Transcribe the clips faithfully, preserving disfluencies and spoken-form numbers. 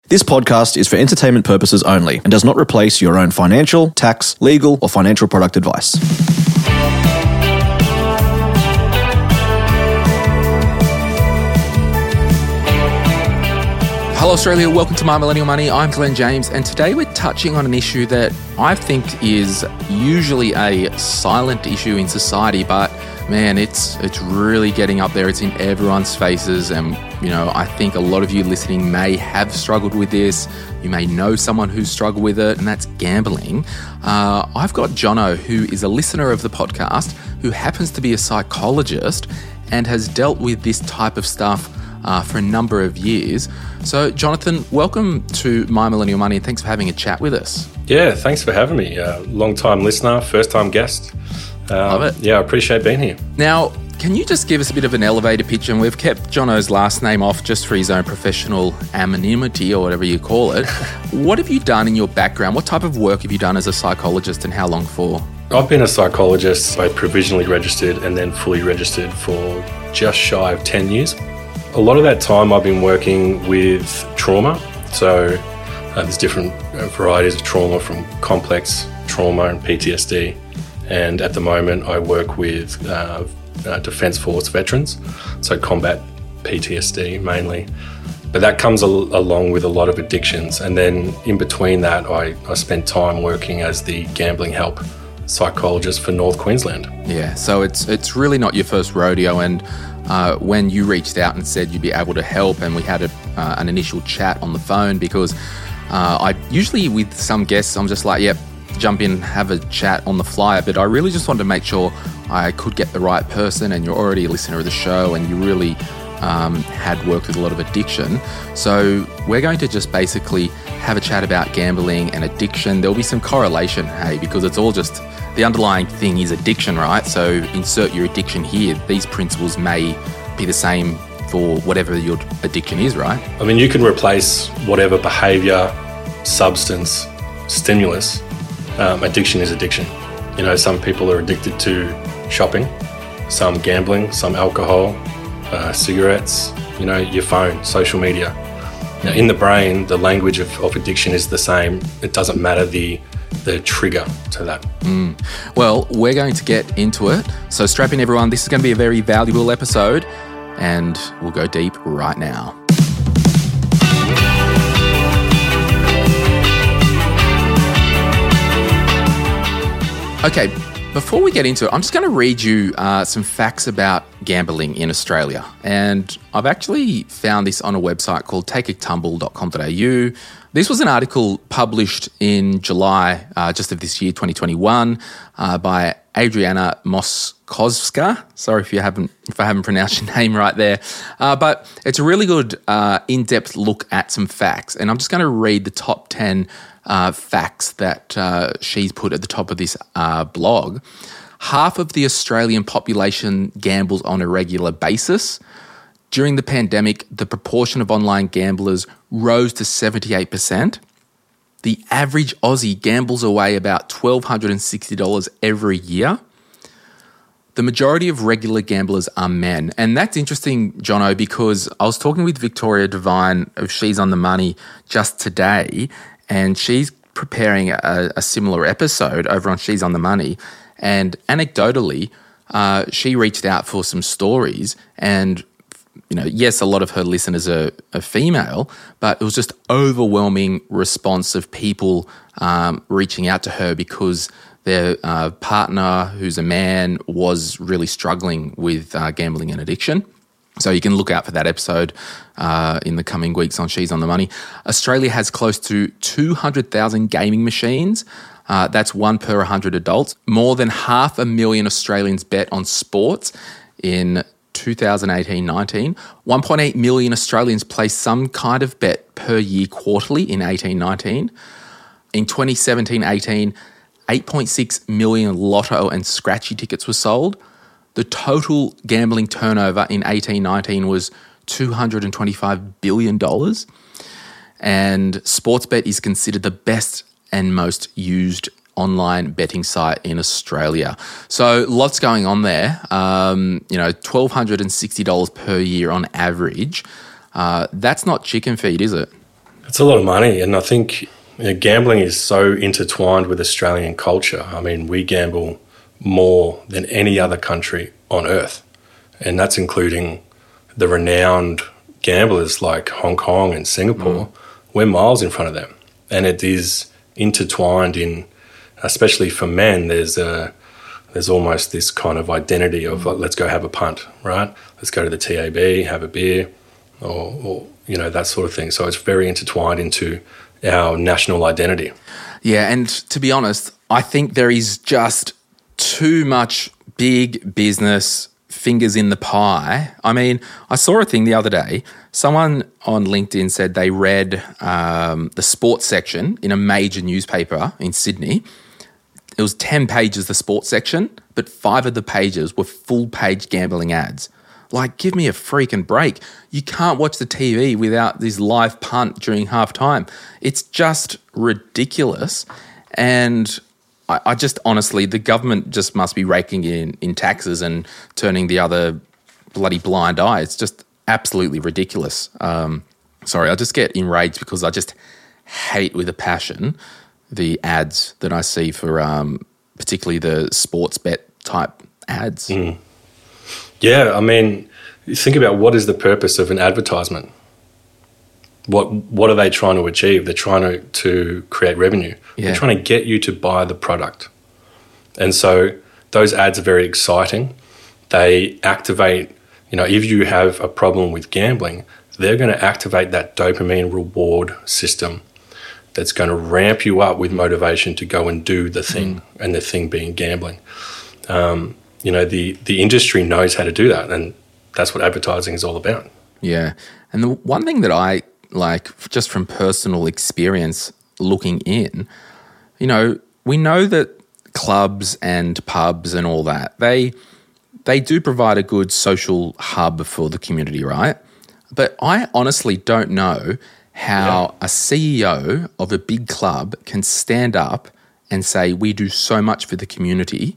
This podcast is for entertainment purposes only and does not replace your own financial, tax, legal, or financial product advice. Hello Australia, welcome to My Millennial Money. I'm Glenn James, and today we're touching on an issue that I think is usually a silent issue in society, but man, it's it's really getting up there. It's in everyone's faces, and you know, I think a lot of you listening may have struggled with this. You may know someone who's struggled with it, and that's gambling. Uh, I've got Jono, who is a listener of the podcast, who happens to be a psychologist and has dealt with this type of stuff uh, for a number of years. So, Jonathan, welcome to My Millennial Money, and thanks for having a chat with us. Yeah, thanks for having me. Uh, long-time listener, first-time guest. Uh, Love it. Yeah, I appreciate being here. Now, can you just give us a bit of an elevator pitch? And we've kept Jono's last name off just for his own professional anonymity or whatever you call it. What have you done in your background? What type of work have you done as a psychologist, and how long for? I've been a psychologist. I provisionally registered and then fully registered for just shy of ten years. A lot of that time I've been working with trauma. So uh, there's different varieties of trauma, from complex trauma and P T S D. And at the moment I work with uh, uh, Defence Force veterans, so combat P T S D mainly. But that comes al- along with a lot of addictions. And then in between that, I, I spent time working as the gambling help psychologist for North Queensland. Yeah, so it's it's really not your first rodeo. And uh, when you reached out and said you'd be able to help, and we had a, uh, an initial chat on the phone, because uh, I usually with some guests, I'm just like, yep, jump in, have a chat on the fly. But I really just wanted to make sure I could get the right person, and you're already a listener of the show, and you really um, had worked with a lot of addiction. So we're going to just basically have a chat about gambling and addiction. There'll be some correlation, hey, because it's all just, the underlying thing is addiction, right? So insert your addiction here. These principles may be the same for whatever your addiction is, right? I mean, you can replace whatever behaviour, substance, stimulus. Um, addiction is addiction. You know, some people are addicted to shopping, some gambling, some alcohol, uh, cigarettes, you know, your phone, social media. Now, in the brain, the language of, of addiction is the same. It doesn't matter the the trigger to that. Mm. Well, we're going to get into it. So strap in, everyone. This is going to be a very valuable episode, and we'll go deep right now. Okay, before we get into it, I'm just going to read you uh, some facts about gambling in Australia. And I've actually found this on a website called take a tumble dot com dot a u. This was an article published in July uh, just of this year, twenty twenty-one, uh, by Adriana Moskovska. Sorry if you haven't, if I haven't pronounced your name right there. Uh, but it's a really good uh, in-depth look at some facts. And I'm just going to read the top ten Uh, facts that uh, she's put at the top of this uh, blog. Half of the Australian population gambles on a regular basis. During the pandemic, the proportion of online gamblers rose to seventy-eight percent. The average Aussie gambles away about one thousand two hundred sixty dollars every year. The majority of regular gamblers are men. And that's interesting, Jono, because I was talking with Victoria Devine of She's on the Money just today, and she's preparing a, a similar episode over on She's on the Money. And anecdotally, uh, she reached out for some stories. And, you know, yes, a lot of her listeners are, are female, but it was just overwhelming response of people um, reaching out to her because their uh, partner, who's a man, was really struggling with uh, gambling and addiction. So you can look out for that episode uh, in the coming weeks on She's on the Money. Australia has close to two hundred thousand gaming machines. Uh, that's one per one hundred adults. More than half a million Australians bet on sports in two thousand eighteen nineteen. one point eight million Australians place some kind of bet per year quarterly in eighteen nineteen. In twenty seventeen eighteen, eight point six million lotto and scratchy tickets were sold. The total gambling turnover in eighteen nineteen was two hundred twenty-five billion dollars, and Sportsbet is considered the best and most used online betting site in Australia. So lots going on there. Um, you know, one thousand two hundred sixty dollars per year on average. Uh, that's not chicken feed, is it? It's a lot of money, and I think you know, gambling is so intertwined with Australian culture. I mean, we gamble more than any other country on earth, and that's including the renowned gamblers like Hong Kong and Singapore. Mm. We're miles in front of them, and it is intertwined in, especially for men, there's a there's almost this kind of identity of like, let's go have a punt, right? Let's go to the T A B, have a beer, or, or you know, that sort of thing. So it's very intertwined into our national identity. Yeah, and to be honest, I think there is just too much big business fingers in the pie. I mean, I saw a thing the other day. Someone on LinkedIn said they read um, the sports section in a major newspaper in Sydney. It was ten pages, the sports section, but five of the pages were full-page gambling ads. Like, give me a freaking break. You can't watch the T V without this live punt during halftime. It's just ridiculous. And I, I just honestly, the government just must be raking in, in taxes and turning the other bloody blind eye. It's just absolutely ridiculous. Um, sorry, I just get enraged because I just hate with a passion the ads that I see for um, particularly the sports bet type ads. Mm. Yeah, I mean, think about what is the purpose of an advertisement? What what are they trying to achieve? They're trying to, to create revenue. Yeah. They're trying to get you to buy the product. And so those ads are very exciting. They activate, you know, if you have a problem with gambling, they're going to activate that dopamine reward system that's going to ramp you up with motivation to go and do the thing, mm. and the thing being gambling. Um, you know, the, the industry knows how to do that, and that's what advertising is all about. Yeah. And the one thing that I, like, just from personal experience looking in, you know, we know that clubs and pubs and all that, they they do provide a good social hub for the community, right? But I honestly don't know how yeah. a C E O of a big club can stand up and say, we do so much for the community,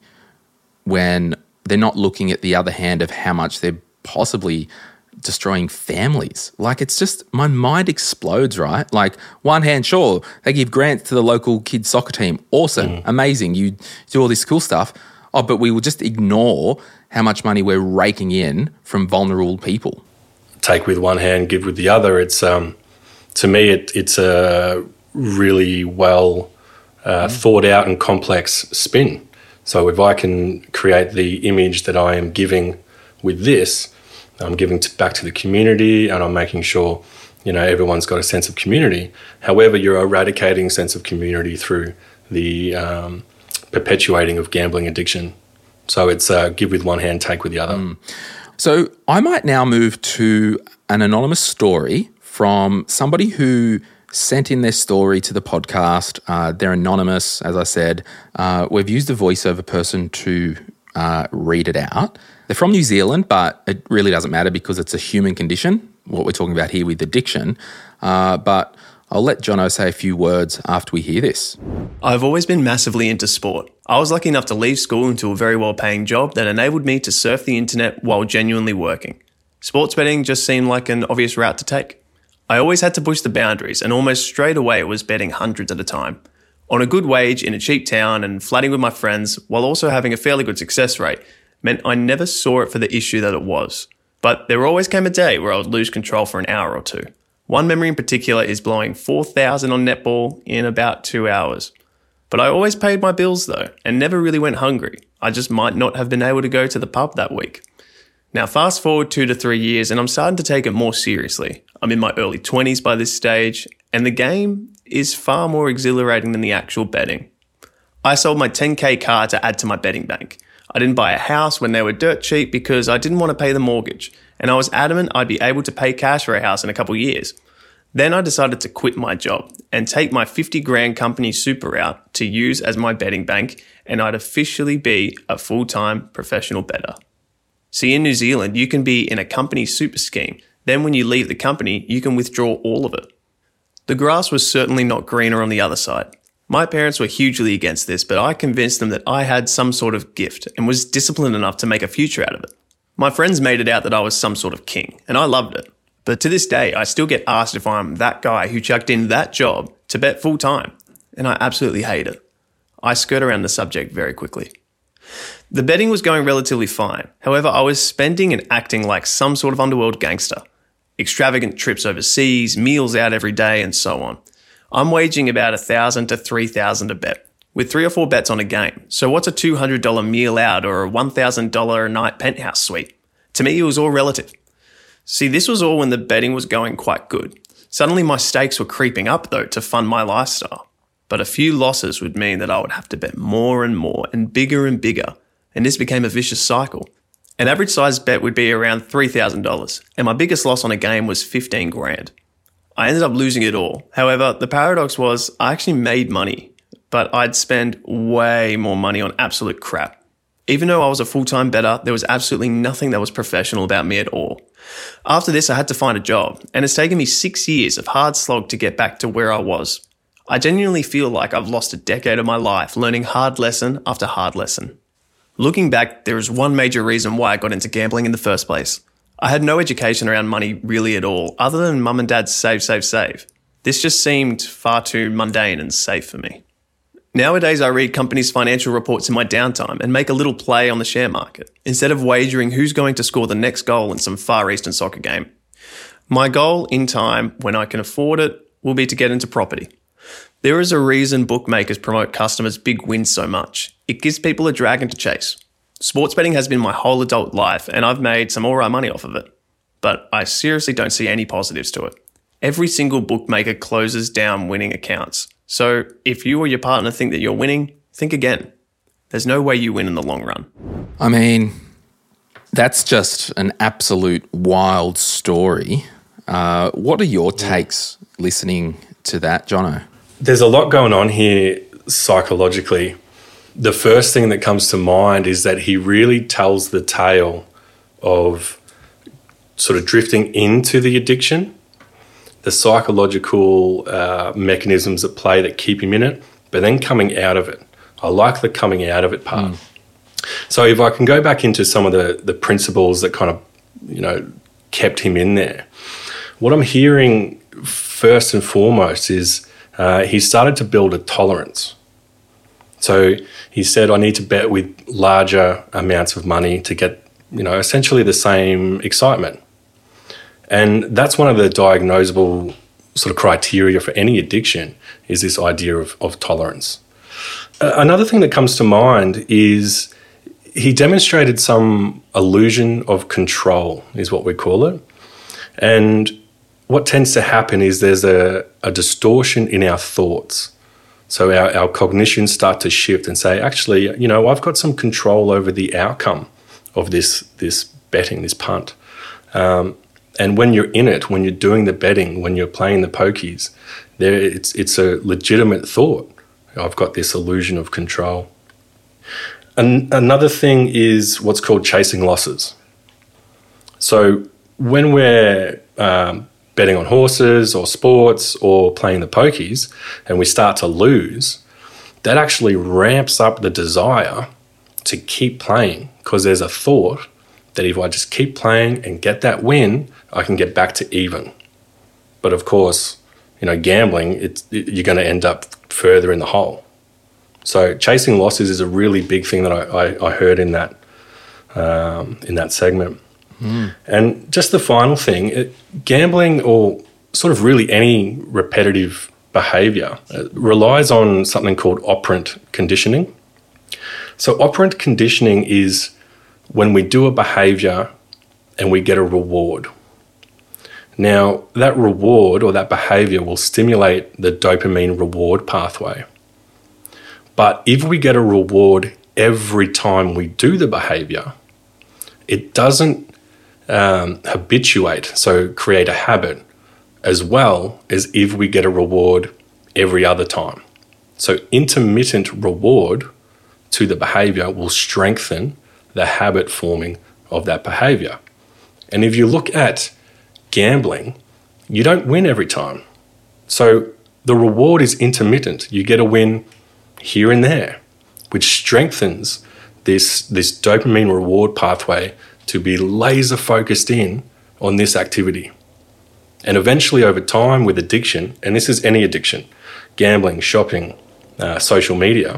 when they're not looking at the other hand of how much they're possibly destroying families. Like, it's just, my mind explodes, right? Like, one hand, sure, they give grants to the local kids soccer team. Awesome, mm. amazing. You do all this cool stuff. Oh, but we will just ignore how much money we're raking in from vulnerable people. Take with one hand, give with the other. It's, um, to me, it, it's a really well uh, mm. thought out and complex spin. So if I can create the image that I am giving with this, I'm giving to, back to the community, and I'm making sure, you know, everyone's got a sense of community. However, you're eradicating sense of community through the um, perpetuating of gambling addiction. So it's uh, give with one hand, take with the other. Mm. So I might now move to an anonymous story from somebody who sent in their story to the podcast. Uh, they're anonymous, as I said. Uh, we've used a voiceover person to uh, read it out. They're from New Zealand, but it really doesn't matter because it's a human condition, what we're talking about here with addiction. Uh, but I'll let Jono say a few words after we hear this. I've always been massively into sport. I was lucky enough to leave school into a very well-paying job that enabled me to surf the internet while genuinely working. Sports betting just seemed like an obvious route to take. I always had to push the boundaries, and almost straight away was betting hundreds at a time. On a good wage in a cheap town and flatting with my friends, while also having a fairly good success rate, meant I never saw it for the issue that it was. But there always came a day where I would lose control for an hour or two. One memory in particular is blowing four thousand on netball in about two hours. But I always paid my bills though, and never really went hungry. I just might not have been able to go to the pub that week. Now fast forward two to three years and I'm starting to take it more seriously. I'm in my early twenties by this stage, and the game is far more exhilarating than the actual betting. I sold my ten K car to add to my betting bank. I didn't buy a house when they were dirt cheap because I didn't want to pay the mortgage, and I was adamant I'd be able to pay cash for a house in a couple of years. Then I decided to quit my job and take my fifty grand company super out to use as my betting bank, and I'd officially be a full-time professional bettor. See, in New Zealand, you can be in a company super scheme. Then when you leave the company, you can withdraw all of it. The grass was certainly not greener on the other side. My parents were hugely against this, but I convinced them that I had some sort of gift and was disciplined enough to make a future out of it. My friends made it out that I was some sort of king, and I loved it. But to this day, I still get asked if I'm that guy who chucked in that job to bet full time, and I absolutely hate it. I skirt around the subject very quickly. The betting was going relatively fine. However, I was spending and acting like some sort of underworld gangster. Extravagant trips overseas, meals out every day, and so on. I'm waging about one thousand dollars to three thousand dollars a bet, with three or four bets on a game. So what's a two hundred dollars meal out or a one thousand dollars a night penthouse suite? To me, it was all relative. See, this was all when the betting was going quite good. Suddenly my stakes were creeping up though to fund my lifestyle. But a few losses would mean that I would have to bet more and more and bigger and bigger, and this became a vicious cycle. An average size bet would be around three thousand dollars, and my biggest loss on a game was fifteen grand. I ended up losing it all. However, the paradox was I actually made money, but I'd spend way more money on absolute crap. Even though I was a full-time bettor, there was absolutely nothing that was professional about me at all. After this, I had to find a job, and it's taken me six years of hard slog to get back to where I was. I genuinely feel like I've lost a decade of my life learning hard lesson after hard lesson. Looking back, there is one major reason why I got into gambling in the first place. I had no education around money really at all, other than mum and dad's save, save, save. This just seemed far too mundane and safe for me. Nowadays, I read companies' financial reports in my downtime and make a little play on the share market, instead of wagering who's going to score the next goal in some Far Eastern soccer game. My goal in time, when I can afford it, will be to get into property. There is a reason bookmakers promote customers' big wins so much. It gives people a dragon to chase. Sports betting has been my whole adult life, and I've made some alright money off of it. But I seriously don't see any positives to it. Every single bookmaker closes down winning accounts. So if you or your partner think that you're winning, think again. There's no way you win in the long run. I mean, that's just an absolute wild story. Uh, what are your takes listening to that, Jono? There's a lot going on here psychologically. The first thing that comes to mind is that he really tells the tale of sort of drifting into the addiction, the psychological uh, mechanisms at play that keep him in it, but then coming out of it. I like the coming out of it part. Mm. So if I can go back into some of the, the principles that kind of, you know, kept him in there, what I'm hearing first and foremost is uh, he started to build a tolerance. So he said, I need to bet with larger amounts of money to get, you know, essentially the same excitement. And that's one of the diagnosable sort of criteria for any addiction is this idea of, of tolerance. Uh, another thing that comes to mind is he demonstrated some illusion of control, is what we call it. And what tends to happen is there's a, a distortion in our thoughts. So our, our cognitions start to shift and say, actually, you know, I've got some control over the outcome of this, this betting, this punt. Um, And when you're in it, when you're doing the betting, when you're playing the pokies, there it's it's a legitimate thought. I've got this illusion of control. And another thing is what's called chasing losses. So when we're um, betting on horses or sports or playing the pokies and we start to lose, that actually ramps up the desire to keep playing because there's a thought that if I just keep playing and get that win, I can get back to even. But of course, you know, gambling, it's, it, you're going to end up further in the hole. So chasing losses is a really big thing that I, I, I heard in that um, in that segment. Mm. And just the final thing, it, gambling or sort of really any repetitive behaviour uh, relies on something called operant conditioning. So operant conditioning is when we do a behaviour and we get a reward. Now, that reward or that behaviour will stimulate the dopamine reward pathway. But if we get a reward every time we do the behaviour, it doesn't um, habituate, so create a habit, as well as if we get a reward every other time. So intermittent reward to the behaviour will strengthen the habit forming of that behaviour. And if you look at gambling, you don't win every time. So the reward is intermittent. You get a win here and there, which strengthens this, this dopamine reward pathway to be laser focused in on this activity. And eventually over time with addiction, and this is any addiction, gambling, shopping, uh, social media,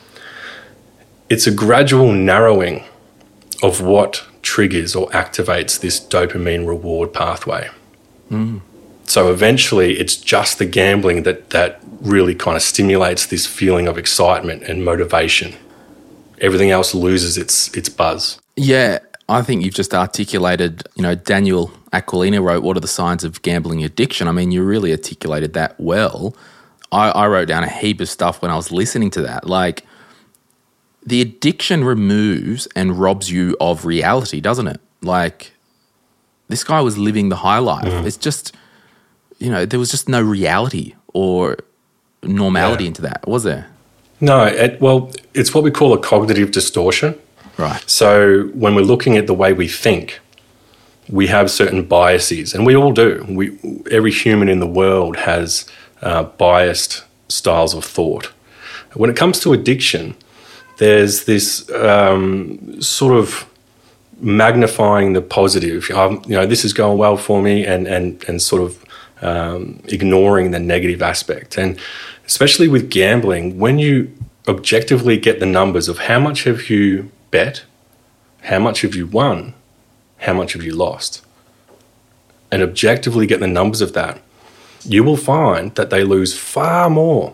it's a gradual narrowing of what triggers or activates this dopamine reward pathway. Mm. So eventually it's just the gambling that, that really kind of stimulates this feeling of excitement and motivation. Everything else loses its its buzz. Yeah, I think you've just articulated, you know, Daniel Aquilina wrote, "What are the signs of gambling addiction?" I mean, you really articulated that well. I, I wrote down a heap of stuff when I was listening to that. Like, the addiction removes and robs you of reality, doesn't it? Like, this guy was living the high life. Mm. It's just, you know, there was just no reality or normality yeah. into that, was there? No, it, well, it's what we call a cognitive distortion. Right. So when we're looking at the way we think, we have certain biases, and we all do. We, every human in the world has uh, biased styles of thought. When it comes to addiction, there's this um, sort of magnifying the positive. Um, you know, this is going well for me, and and and sort of um, ignoring the negative aspect. And especially with gambling, when you objectively get the numbers of how much have you bet, how much have you won, how much have you lost, and objectively get the numbers of that, you will find that they lose far more,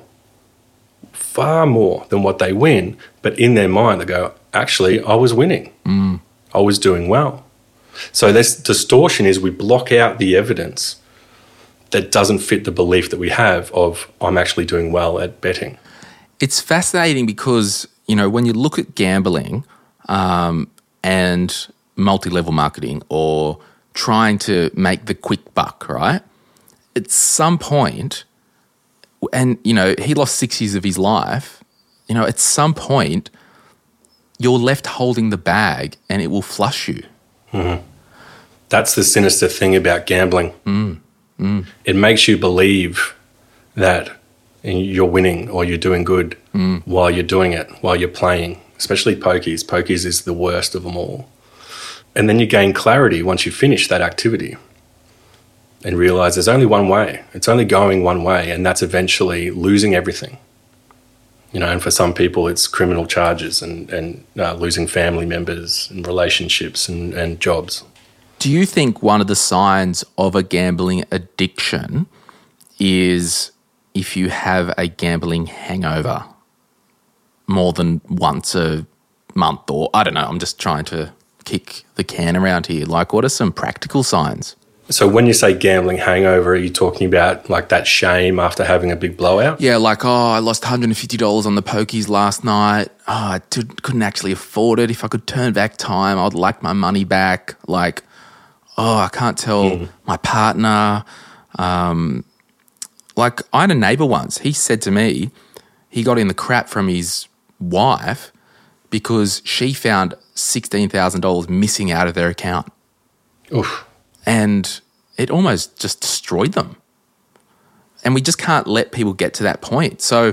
far more than what they win. But in their mind, they go, actually, I was winning. Mm. I was doing well. So this distortion is we block out the evidence that doesn't fit the belief that we have of I'm actually doing well at betting. It's fascinating because, you know, when you look at gambling um, and multi-level marketing or trying to make the quick buck, right? At some point, and, you know, he lost six years of his life, you know, at some point, you're left holding the bag and it will flush you. Mm-hmm. That's the sinister thing about gambling. Mm. Mm. It makes you believe that you're winning or you're doing good mm. while you're doing it, while you're playing, especially pokies. Pokies is the worst of them all. And then you gain clarity once you finish that activity and realise there's only one way. It's only going one way, and that's eventually losing everything. You know, and for some people it's criminal charges and, and uh, losing family members and relationships and, and jobs. Do you think one of the signs of a gambling addiction is if you have a gambling hangover more than once a month, or I don't know, I'm just trying to kick the can around here. Like, what are some practical signs? So when you say gambling hangover, are you talking about like that shame after having a big blowout? Yeah, like, oh, I lost one hundred fifty dollars on the pokies last night. Oh, I did, couldn't actually afford it. If I could turn back time, I'd like my money back. Like, oh, I can't tell mm. my partner. Um, like, I had a neighbour once. He said to me he got in the crap from his wife because she found sixteen thousand dollars missing out of their account. Oof. And it almost just destroyed them. And we just can't let people get to that point. So,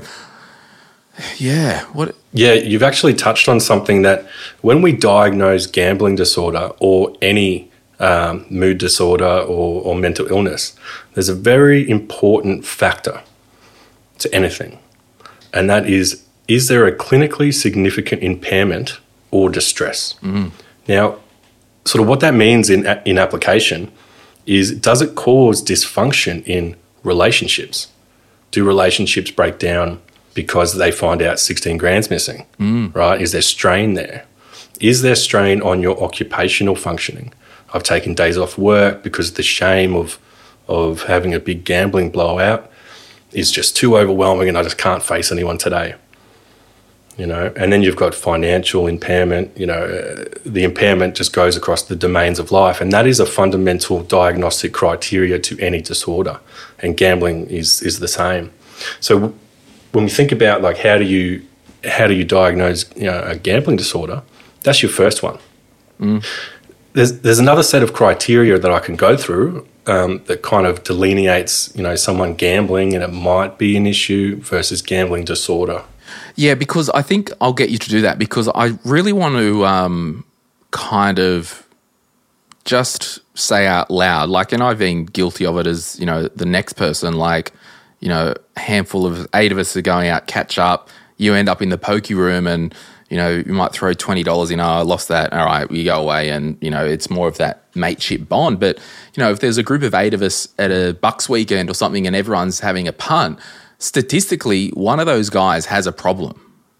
yeah. what? Yeah, you've actually touched on something that when we diagnose gambling disorder or any um, mood disorder or, or mental illness, there's a very important factor to anything. And that is, is there a clinically significant impairment or distress? Mm. Now, sort of what that means in in application is, does it cause dysfunction in relationships? Do relationships break down because they find out sixteen grand's missing, mm. right? Is there strain there? Is there strain on your occupational functioning? I've taken days off work because the shame of of having a big gambling blowout is just too overwhelming and I just can't face anyone today. You know, and then you've got financial impairment. You know, uh, the impairment just goes across the domains of life, and that is a fundamental diagnostic criteria to any disorder, and gambling is is the same. So w- when we think about like how do you how do you diagnose, you know, a gambling disorder, that's your first one. Mm. There's there's another set of criteria that I can go through um, that kind of delineates, you know, someone gambling and it might be an issue versus gambling disorder. Yeah, because I think I'll get you to do that because I really want to um, kind of just say out loud, like, and I've been guilty of it as, you know, the next person, like, you know, a handful of eight of us are going out, catch up, you end up in the pokey room and, you know, you might throw twenty dollars in, oh, I lost that, all right, we go away, and, you know, it's more of that mateship bond. But, you know, if there's a group of eight of us at a Bucks weekend or something and everyone's having a punt, statistically, one of those guys has a problem.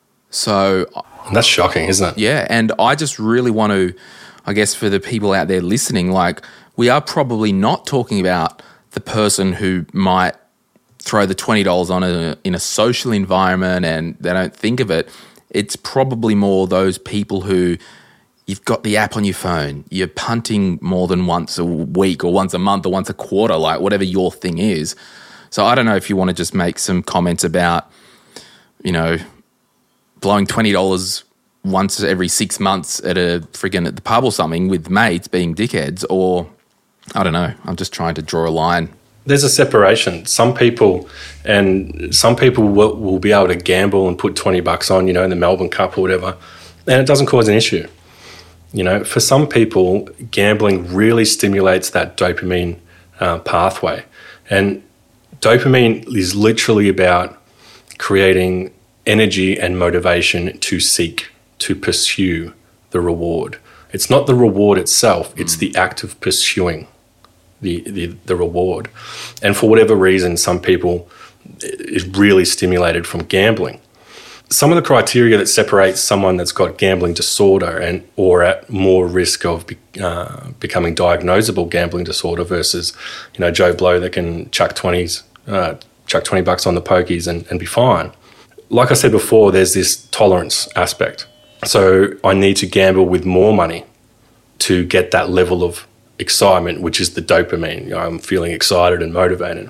So that's shocking, isn't it? Yeah, and I just really want to, I guess for the people out there listening, like, we are probably not talking about the person who might throw the twenty dollars on a, in a social environment and they don't think of it. It's probably more those people who you've got the app on your phone, you're punting more than once a week or once a month or once a quarter, like whatever your thing is. So I don't know if you want to just make some comments about, you know, blowing twenty dollars once every six months at a friggin' at the pub or something with mates being dickheads, or I don't know. I'm just trying to draw a line. There's a separation. Some people and some people will, will be able to gamble and put twenty bucks on, you know, in the Melbourne Cup or whatever, and it doesn't cause an issue. You know, for some people, gambling really stimulates that dopamine uh, pathway. And dopamine is literally about creating energy and motivation to seek, to pursue the reward. It's not the reward itself, it's mm. the act of pursuing the, the, the reward. And for whatever reason, some people is really stimulated from gambling. Some of the criteria that separates someone that's got gambling disorder and or at more risk of be, uh, becoming diagnosable gambling disorder versus, you know, Joe Blow that can chuck twenties, uh, chuck twenty bucks on the pokies and, and be fine. Like I said before, there's this tolerance aspect. So I need to gamble with more money to get that level of excitement, which is the dopamine. You know, I'm feeling excited and motivated.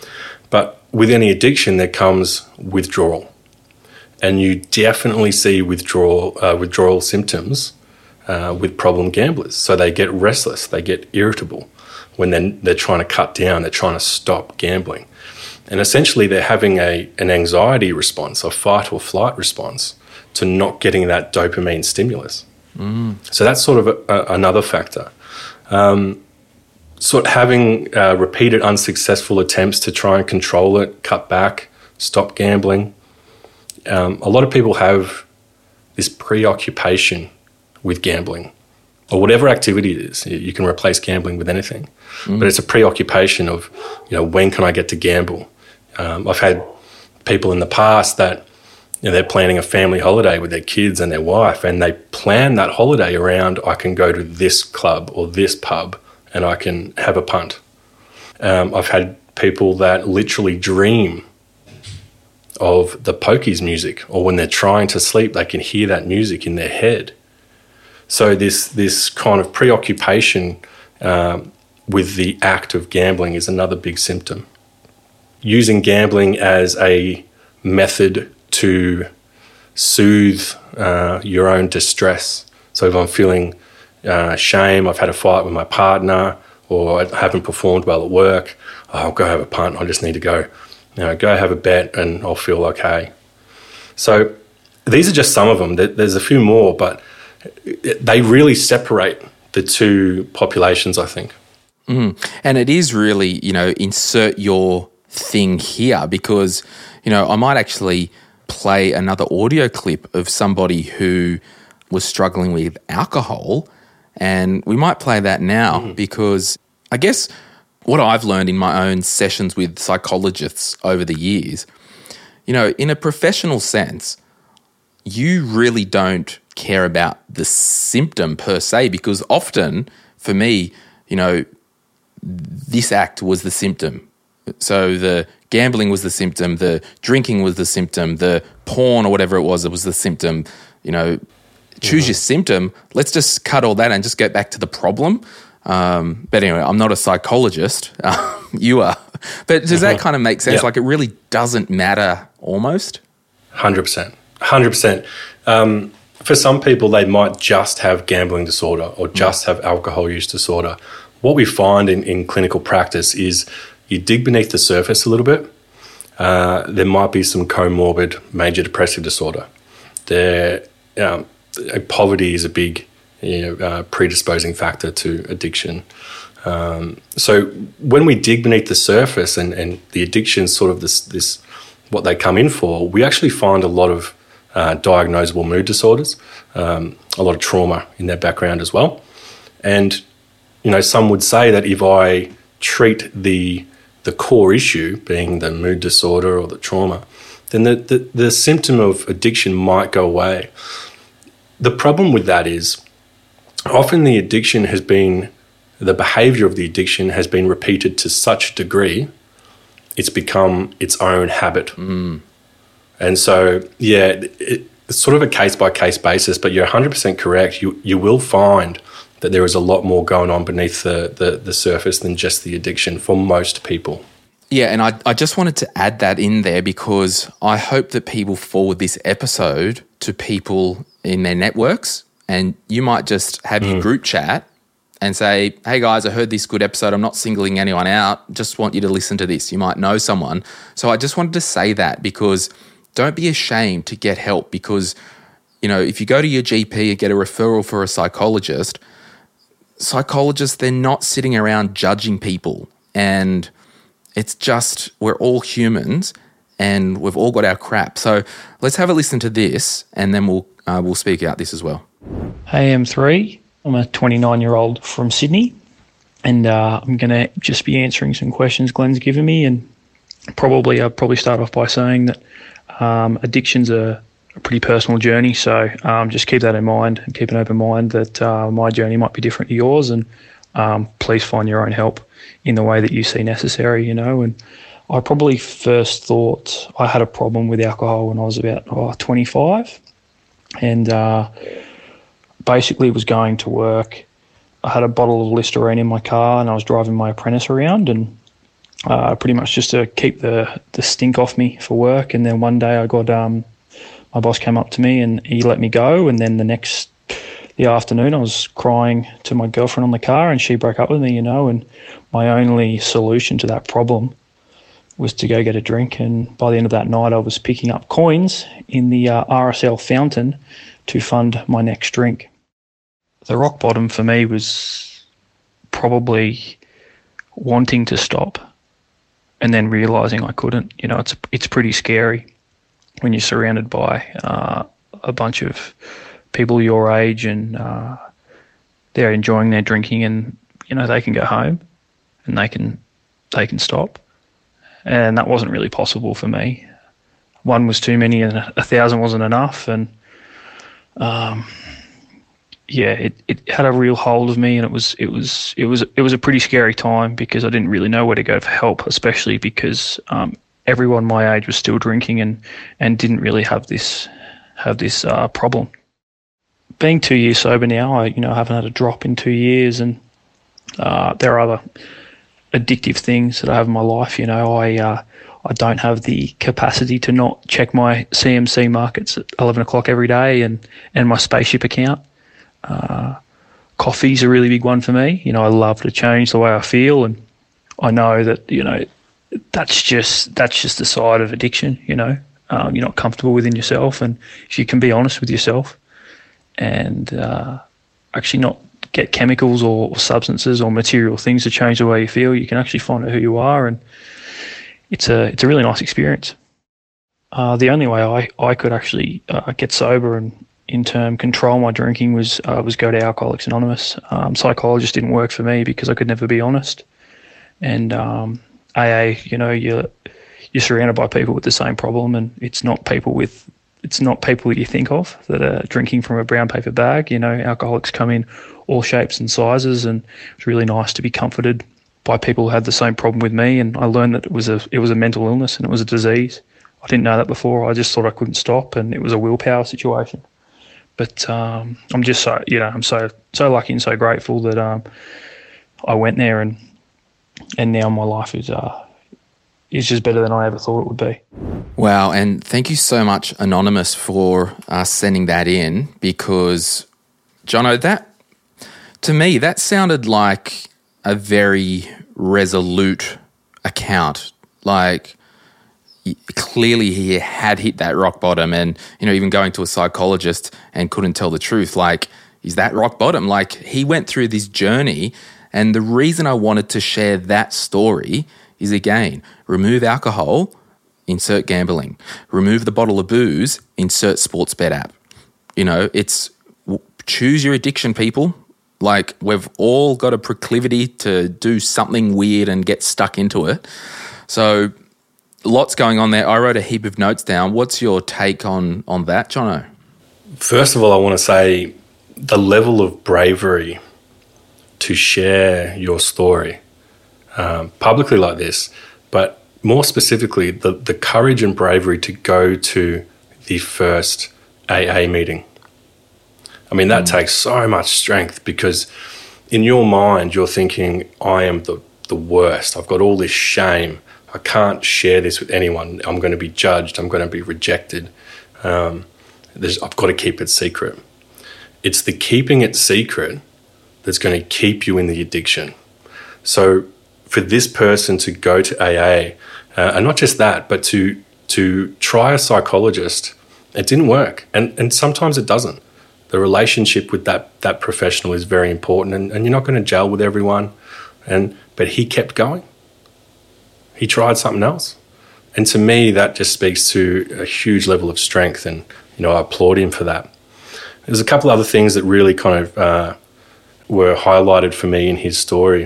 But with any addiction, there comes withdrawal. And you definitely see withdrawal, uh, withdrawal symptoms uh, with problem gamblers. So they get restless, they get irritable when they're, they're trying to cut down, they're trying to stop gambling. And essentially they're having a an anxiety response, a fight or flight response to not getting that dopamine stimulus. Mm. So that's sort of a, a, another factor. Um, sort of having uh, repeated unsuccessful attempts to try and control it, cut back, stop gambling. Um, a lot of people have this preoccupation with gambling or whatever activity it is. You can replace gambling with anything, mm. but it's a preoccupation of, you know, when can I get to gamble? Um, I've had people in the past that, you know, they're planning a family holiday with their kids and their wife, and they plan that holiday around, I can go to this club or this pub and I can have a punt. Um, I've had people that literally dream of the pokies music, or when they're trying to sleep, they can hear that music in their head. So this this kind of preoccupation um, with the act of gambling is another big symptom. Using gambling as a method to soothe uh, your own distress. So if I'm feeling uh, shame, I've had a fight with my partner, or I haven't performed well at work, oh, I'll go have a punt, I just need to go. You know, go have a bet and I'll feel okay. So these are just some of them. There's a few more, but they really separate the two populations, I think. Mm. And it is really, you know, insert your thing here, because, you know, I might actually play another audio clip of somebody who was struggling with alcohol, and we might play that now mm. because I guess what I've learned in my own sessions with psychologists over the years, you know, in a professional sense, you really don't care about the symptom per se, because often for me, you know, this act was the symptom. So the gambling was the symptom, the drinking was the symptom, the porn or whatever it was, it was the symptom. You know, choose mm-hmm. your symptom. Let's just cut all that and just get back to the problem. Um, but anyway, I'm not a psychologist. Uh, you are. But does that kind of make sense? Yeah. Like, it really doesn't matter almost? one hundred percent. one hundred percent. Um, for some people, they might just have gambling disorder or just have alcohol use disorder. What we find in, in clinical practice is you dig beneath the surface a little bit. Uh, there might be some comorbid major depressive disorder. There, um, poverty is a big you know, uh, predisposing factor to addiction. Um, so when we dig beneath the surface and, and the addiction is sort of this, this, what they come in for, we actually find a lot of uh, diagnosable mood disorders, um, a lot of trauma in their background as well. And, you know, some would say that if I treat the the core issue, being the mood disorder or the trauma, then the, the, the symptom of addiction might go away. The problem with that is often the addiction has been, the behaviour of the addiction has been repeated to such a degree, it's become its own habit. Mm. And so, yeah, it, it's sort of a case-by-case basis, but you're one hundred percent correct. You you will find that there is a lot more going on beneath the, the, the surface than just the addiction for most people. Yeah, and I, I just wanted to add that in there because I hope that people forward this episode to people in their networks, and you might just have mm. your group chat and say, hey guys, I heard this good episode. I'm not singling anyone out. Just want you to listen to this. You might know someone. So I just wanted to say that because don't be ashamed to get help because, you know, if you go to your G P and get a referral for a psychologist, psychologists, they're not sitting around judging people. And it's just, we're all humans and we've all got our crap. So let's have a listen to this and then we'll uh, we'll speak out this as well. Hey, M three. I'm a twenty-nine-year-old from Sydney and uh, I'm going to just be answering some questions Glenn's given me, and probably I'll probably start off by saying that um, addiction's a a pretty personal journey, so um, just keep that in mind and keep an open mind that uh, my journey might be different to yours, and um, please find your own help in the way that you see necessary, you know. And I probably first thought I had a problem with alcohol when I was about oh, twenty-five, and uh, basically was going to work. I had a bottle of Listerine in my car and I was driving my apprentice around, and uh, pretty much just to keep the, the stink off me for work. And then one day I got... Um, My boss came up to me and he let me go, and then the next the afternoon I was crying to my girlfriend on the car and she broke up with me, you know, and my only solution to that problem was to go get a drink. And by the end of that night I was picking up coins in the uh, R S L fountain to fund my next drink. The rock bottom for me was probably wanting to stop and then realising I couldn't. You know, it's it's pretty scary when you're surrounded by uh, a bunch of people your age and uh, they're enjoying their drinking, and you know they can go home and they can they can stop, and that wasn't really possible for me. One was too many, and a thousand wasn't enough, and um, yeah, it, it had a real hold of me, and it was it was it was it was a pretty scary time because I didn't really know where to go for help, especially because um, everyone my age was still drinking and, and didn't really have this have this uh, problem. Being two years sober now, I you know I haven't had a drop in two years, and uh, there are other addictive things that I have in my life. You know, I uh, I don't have the capacity to not check my C M C markets at eleven o'clock every day, and and my Spaceship account. Uh, coffee's a really big one for me. You know, I love to change the way I feel, and I know that you know. That's just that's just the side of addiction, you know. Um, you're not comfortable within yourself, and if you can be honest with yourself and uh, actually not get chemicals or, or substances or material things to change the way you feel, you can actually find out who you are, and it's a it's a really nice experience. Uh, the only way I, I could actually uh, get sober and in turn control my drinking was uh, was go to Alcoholics Anonymous. Um, psychologist didn't work for me because I could never be honest, and um, A A, you know, you're you're surrounded by people with the same problem, and it's not people with it's not people you think of that are drinking from a brown paper bag. You know, alcoholics come in all shapes and sizes, and it's really nice to be comforted by people who had the same problem with me. And I learned that it was a it was a mental illness and it was a disease. I didn't know that before. I just thought I couldn't stop, and it was a willpower situation. But um, I'm just so you know I'm so so lucky and so grateful that um, I went there, and. And now my life is uh, is just better than I ever thought it would be. Wow, and thank you so much, Anonymous, for uh, sending that in, because, Jono, that, to me, that sounded like a very resolute account. Like, clearly he had hit that rock bottom, and, you know, even going to a psychologist and couldn't tell the truth. Like, is that rock bottom. Like, he went through this journey, and the reason I wanted to share that story is, again, remove alcohol, insert gambling. Remove the bottle of booze, insert sports bet app. You know, it's choose your addiction, people. Like, we've all got a proclivity to do something weird and get stuck into it. So lots going on there. I wrote a heap of notes down. What's your take on, on that, Jono? First of all, I want to say the level of bravery to share your story um, publicly like this, but more specifically, the, the courage and bravery to go to the first A A meeting. I mean, that mm. takes so much strength, because in your mind, you're thinking, I am the, the worst. I've got all this shame. I can't share this with anyone. I'm going to be judged. I'm going to be rejected. Um, there's, I've got to keep it secret. It's the keeping it secret that's going to keep you in the addiction. So for this person to go to A A, uh, and not just that, but to to try a psychologist, it didn't work. And and sometimes it doesn't. The relationship with that that professional is very important, and, and you're not going to gel with everyone. And but he kept going. He tried something else. And to me, that just speaks to a huge level of strength, and you know, I applaud him for that. There's a couple other things that really kind of uh, were highlighted for me in his story.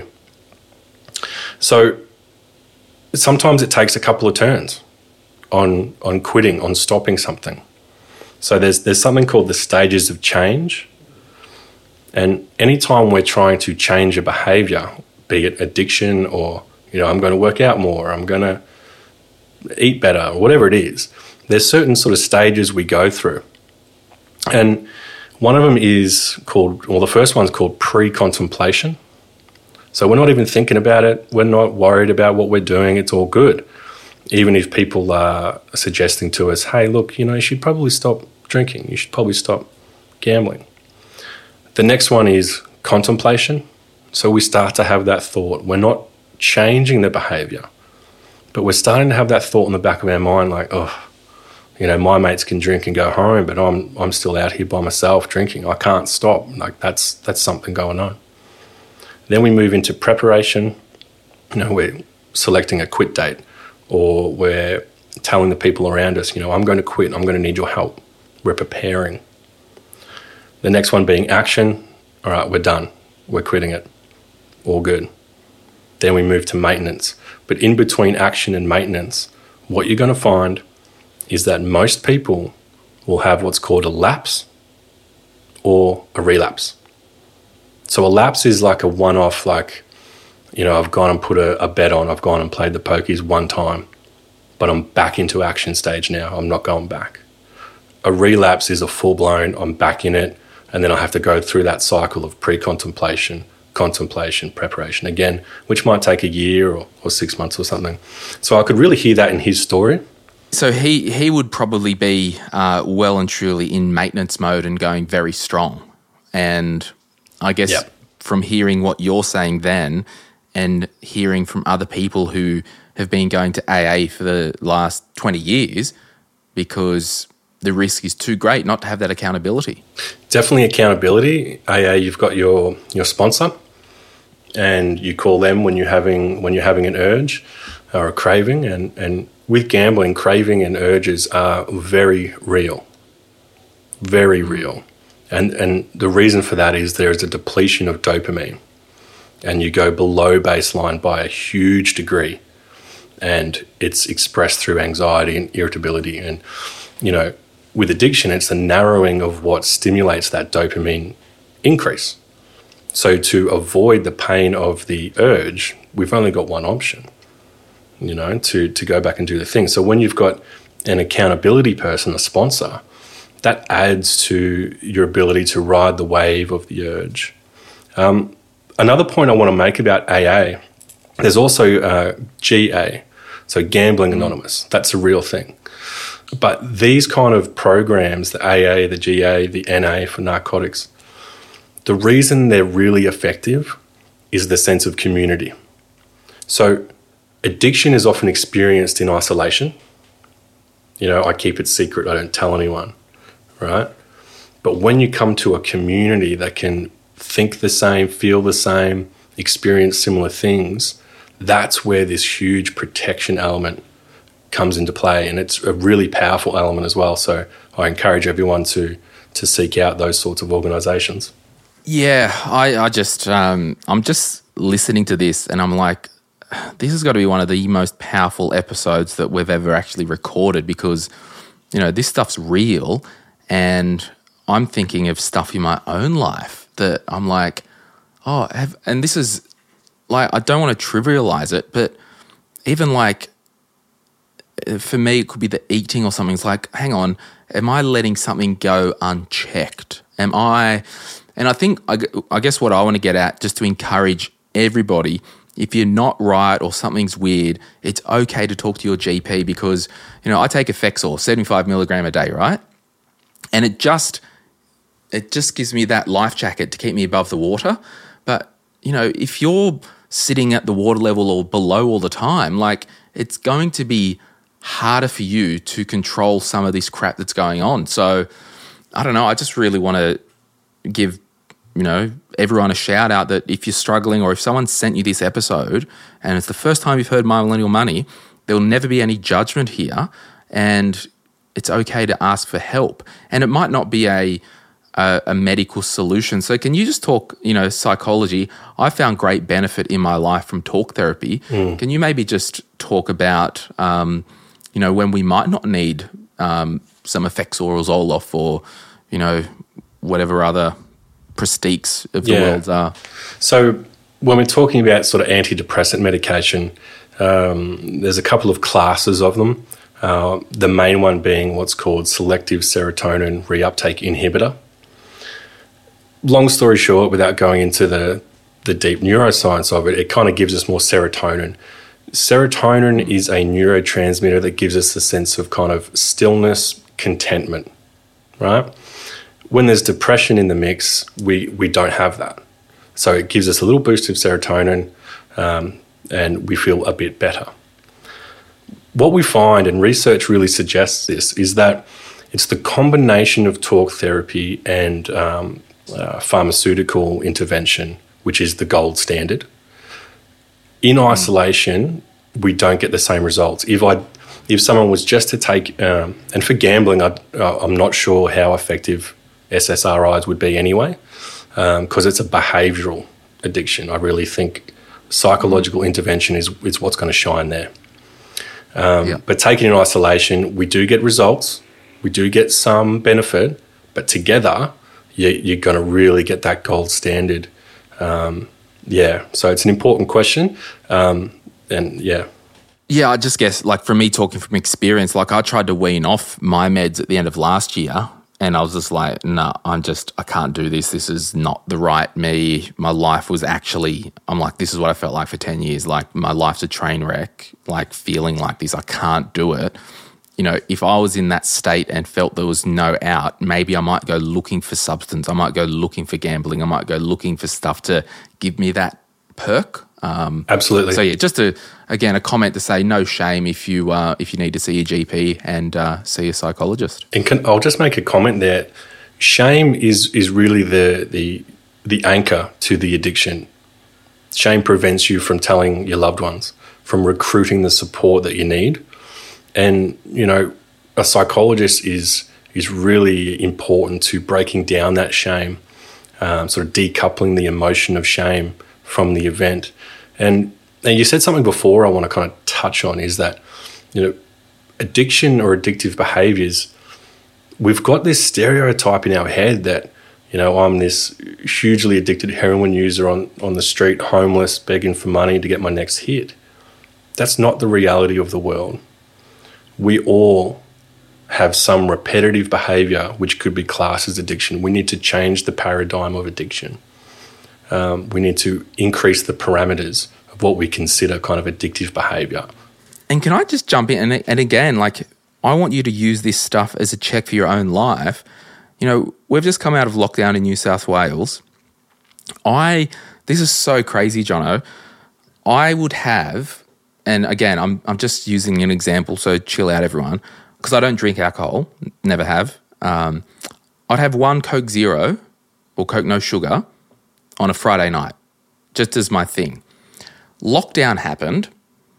So sometimes it takes a couple of turns on on quitting, on stopping something. So there's there's something called the stages of change. And anytime we're trying to change a behaviour, be it addiction or, you know, I'm going to work out more, I'm going to eat better, or whatever it is, there's certain sort of stages we go through. And one of them is called, well, the first one's called pre-contemplation. So we're not even thinking about it. We're not worried about what we're doing. It's all good. Even if people are suggesting to us, hey, look, you know, you should probably stop drinking. You should probably stop gambling. The next one is contemplation. So we start to have that thought. We're not changing the behaviour, but we're starting to have that thought in the back of our mind, like, oh, you know, my mates can drink and go home, but I'm I'm still out here by myself drinking. I can't stop. Like, that's that's something going on. Then we move into preparation. You know, we're selecting a quit date, or we're telling the people around us, you know, I'm going to quit. I'm going to need your help. We're preparing. The next one being action. All right, we're done. We're quitting it. All good. Then we move to maintenance. But in between action and maintenance, what you're going to find is that most people will have what's called a lapse or a relapse. So a lapse is like a one-off, like, you know, I've gone and put a, a bet on, I've gone and played the pokies one time, but I'm back into action stage now. I'm not going back. A relapse is a full-blown, I'm back in it, and then I have to go through that cycle of pre-contemplation, contemplation, preparation again, which might take a year or, or six months or something. So I could really hear that in his story. So he, he would probably be uh, well and truly in maintenance mode and going very strong. And I guess yep. from hearing what you're saying then and hearing from other people who have been going to A A for the last twenty years, because the risk is too great not to have that accountability. Definitely accountability. A A, you've got your your sponsor, and you call them when you're having when you're having an urge or a craving, and, and with gambling, craving and urges are very real. Very real. And and the reason for that is there is a depletion of dopamine, and you go below baseline by a huge degree, and it's expressed through anxiety and irritability. And, you know, with addiction, it's the narrowing of what stimulates that dopamine increase. So to avoid the pain of the urge, we've only got one option, you know, to, to go back and do the thing. So when you've got an accountability person, a sponsor, that adds to your ability to ride the wave of the urge. Um, another point I want to make about A A, there's also uh, G A, so Gambling Anonymous. That's a real thing. But these kind of programs, the A A, the G A, the N A for narcotics, the reason they're really effective is the sense of community. So addiction is often experienced in isolation. You know, I keep it secret, I don't tell anyone, right? But when you come to a community that can think the same, feel the same, experience similar things, that's where this huge protection element comes into play. And it's a really powerful element as well. So I encourage everyone to to seek out those sorts of organisations. Yeah, I, I just, um, I'm just listening to this and I'm like, this has got to be one of the most powerful episodes that we've ever actually recorded because, you know, this stuff's real and I'm thinking of stuff in my own life that I'm like, oh, have, and this is like, I don't want to trivialise it, but even like, for me, it could be the eating or something. It's like, hang on, am I letting something go unchecked? Am I, and I think, I, I guess what I want to get at, just to encourage everybody, if you're not right or something's weird, it's okay to talk to your G P because, you know, I take Effexor, seventy-five milligram a day, right? And it just, it just gives me that life jacket to keep me above the water. But, you know, if you're sitting at the water level or below all the time, like it's going to be harder for you to control some of this crap that's going on. So I don't know, I just really want to give, you know, everyone a shout out that if you're struggling or if someone sent you this episode and it's the first time you've heard My Millennial Money, there will never be any judgment here and it's okay to ask for help. And it might not be a a, a medical solution. So can you just talk, you know, psychology? I found great benefit in my life from talk therapy. Mm. Can you maybe just talk about um, you know, when we might not need um, some Effexor or Zoloft or, you know, whatever other Pristiques of the yeah. world are. So when we're talking about sort of antidepressant medication, um, there's a couple of classes of them. Uh, the main one being what's called selective serotonin reuptake inhibitor. Long story short, without going into the, the deep neuroscience of it, it kind of gives us more serotonin. Serotonin is a neurotransmitter that gives us a sense of kind of stillness, contentment, right? When there's depression in the mix, we, we don't have that. So it gives us a little boost of serotonin um, and we feel a bit better. What we find, and research really suggests this, is that it's the combination of talk therapy and um, uh, pharmaceutical intervention, which is the gold standard. In isolation, we don't get the same results. If I, if someone was just to take, um, and for gambling, I, uh, I'm not sure how effective S S R Is would be anyway, because um, it's a behavioural addiction. I really think psychological intervention is, is what's going to shine there. Um, yeah. But taken in isolation, we do get results, we do get some benefit, but together, you, you're going to really get that gold standard. Um, Yeah, so it's an important question, um, and yeah. Yeah, I just guess, like for me talking from experience, like I tried to wean off my meds at the end of last year and I was just like, no, nah, I'm just, I can't do this. This is not the right me. My life was actually, I'm like, this is what I felt like for ten years. Like my life's a train wreck, like feeling like this, I can't do it. You know, if I was in that state and felt there was no out, maybe I might go looking for substance. I might go looking for gambling. I might go looking for stuff to give me that perk. Um, Absolutely. So yeah, just a again a comment to say no shame if you uh, if you need to see your G P and uh, see a psychologist. And can, I'll just make a comment there. Shame is is really the the the anchor to the addiction. Shame prevents you from telling your loved ones, from recruiting the support that you need. And, you know, a psychologist is is really important to breaking down that shame, um, sort of decoupling the emotion of shame from the event. And, and you said something before I want to kind of touch on is that, you know, addiction or addictive behaviours, we've got this stereotype in our head that, you know, I'm this hugely addicted heroin user on, on the street, homeless, begging for money to get my next hit. That's not the reality of the world. We all have some repetitive behaviour which could be classed as addiction. We need to change the paradigm of addiction. Um, we need to increase the parameters of what we consider kind of addictive behaviour. And can I just jump in? And, and again, like, I want you to use this stuff as a check for your own life. You know, we've just come out of lockdown in New South Wales. I, this is so crazy, Jono. I would have, and again, I'm I'm just using an example, so chill out, everyone, because I don't drink alcohol, never have. Um, I'd have one Coke Zero or Coke No Sugar on a Friday night, just as my thing. Lockdown happened.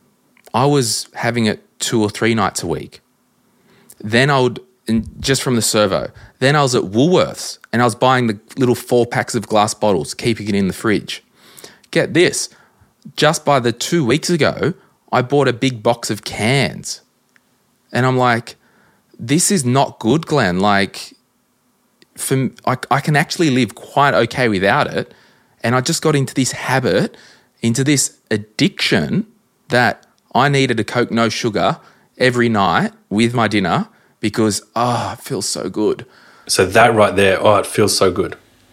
I was having it two or three nights a week. Then I would, just from the servo, then I was at Woolworths and I was buying the little four packs of glass bottles, keeping it in the fridge. Get this, just by the two weeks ago, I bought a big box of cans. And I'm like, this is not good, Glenn. Like, for, I, I can actually live quite okay without it. And I just got into this habit, into this addiction that I needed a Coke No Sugar every night with my dinner because, oh, it feels so good. So that right there, oh, it feels so good.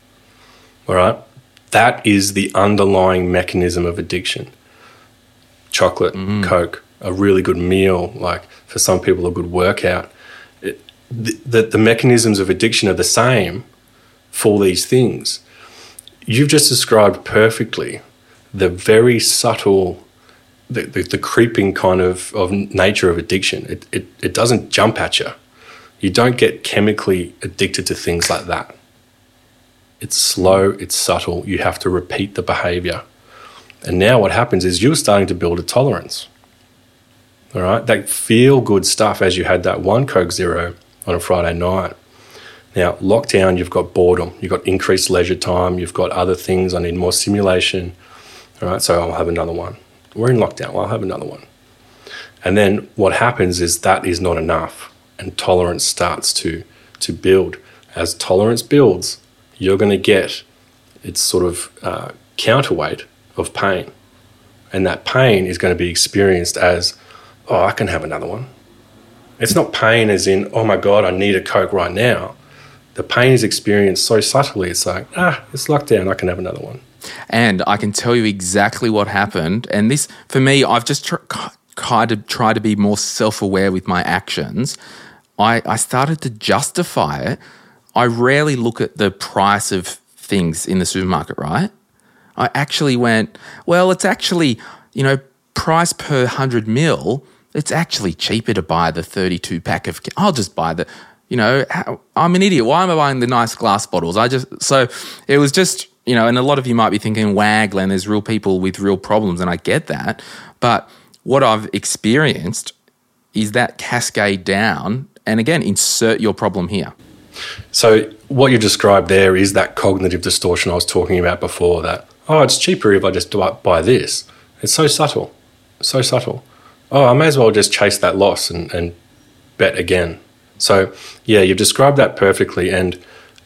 All right? That is the underlying mechanism of addiction. Chocolate, mm. Coke, a really good meal, like for some people a good workout. It, the, the, the mechanisms of addiction are the same for these things. You've just described perfectly the very subtle, the, the, the creeping kind of, of nature of addiction. It, it, it doesn't jump at you. You don't get chemically addicted to things like that. It's slow, it's subtle, you have to repeat the behaviour. And now what happens is you're starting to build a tolerance. All right? That feel-good stuff as you had that one Coke Zero on a Friday night. Now, lockdown, you've got boredom, you've got increased leisure time, you've got other things, I need more stimulation. All right, so I'll have another one. We're in lockdown, well, I'll have another one. And then what happens is that is not enough, and tolerance starts to, to build. As tolerance builds, you're going to get its sort of uh, counterweight of pain. And that pain is going to be experienced as, oh, I can have another one. It's not pain as in, oh my God, I need a Coke right now. The pain is experienced so subtly. It's like, ah, it's lockdown, I can have another one. And I can tell you exactly what happened. And this, for me, I've just tr- kind of tried to be more self-aware with my actions. I, I started to justify it. I rarely look at the price of things in the supermarket, right? I actually went, well, it's actually, you know, price per one hundred mil, it's actually cheaper to buy the thirty-two pack of, I'll just buy the, you know, how, I'm an idiot. Why am I buying the nice glass bottles? I just, so it was just, you know, and a lot of you might be thinking, wow, Glenn, there's real people with real problems, and I get that. But what I've experienced is that cascade down, and again, insert your problem here. So what you described there is that cognitive distortion I was talking about before, that, oh, it's cheaper if I just buy this. It's so subtle, so subtle. Oh, I may as well just chase that loss and, and bet again. So, yeah, you've described that perfectly. And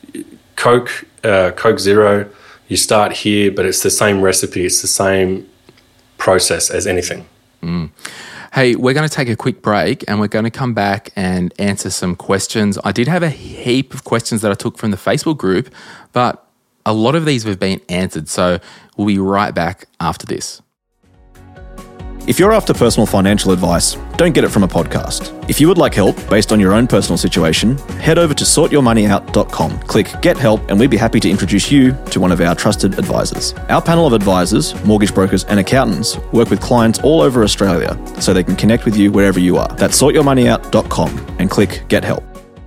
Coke, uh, Coke Zero, you start here, but it's the same recipe. It's the same process as anything. Mm. Hey, we're going to take a quick break and we're going to come back and answer some questions. I did have a heap of questions that I took from the Facebook group, but a lot of these have been answered. So we'll be right back after this. If you're after personal financial advice, don't get it from a podcast. If you would like help based on your own personal situation, head over to sort your money out dot com. Click Get Help and we'd be happy to introduce you to one of our trusted advisors. Our panel of advisors, mortgage brokers and accountants work with clients all over Australia so they can connect with you wherever you are. That's sort your money out dot com and click Get Help.